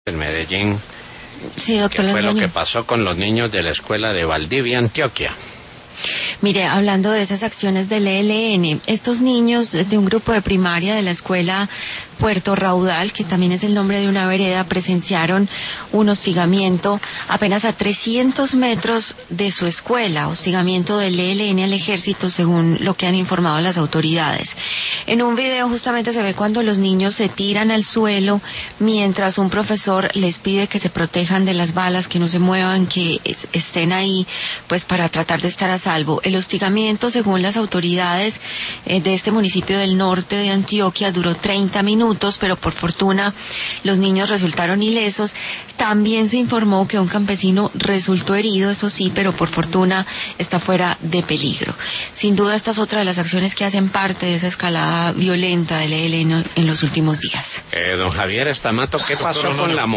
En Medellín. Sí, doctor. ¿Qué fue lo Londoño? que pasó con los niños de la escuela de Valdivia, Antioquia? Mire, hablando de esas acciones del ELN, estos niños de un grupo de primaria de la escuela Puerto Raudal, que también es el nombre de una vereda, presenciaron un hostigamiento apenas a 300 metros de su escuela, hostigamiento del ELN al ejército, según lo que han informado las autoridades. En un video justamente se ve cuando los niños se tiran al suelo mientras un profesor les pide que se protejan de las balas, que no se muevan, que estén ahí, pues para tratar de estar a salvo. El hostigamiento, según las autoridades de este municipio del norte de Antioquia, duró 30 minutos, pero por fortuna los niños resultaron ilesos. También se informó que un campesino resultó herido, eso sí, pero por fortuna está fuera de peligro. Sin duda, esta es otra de las acciones que hacen parte de esa escalada violenta del ELN en los últimos días. Don Javier Estamato, ¿qué pasó con la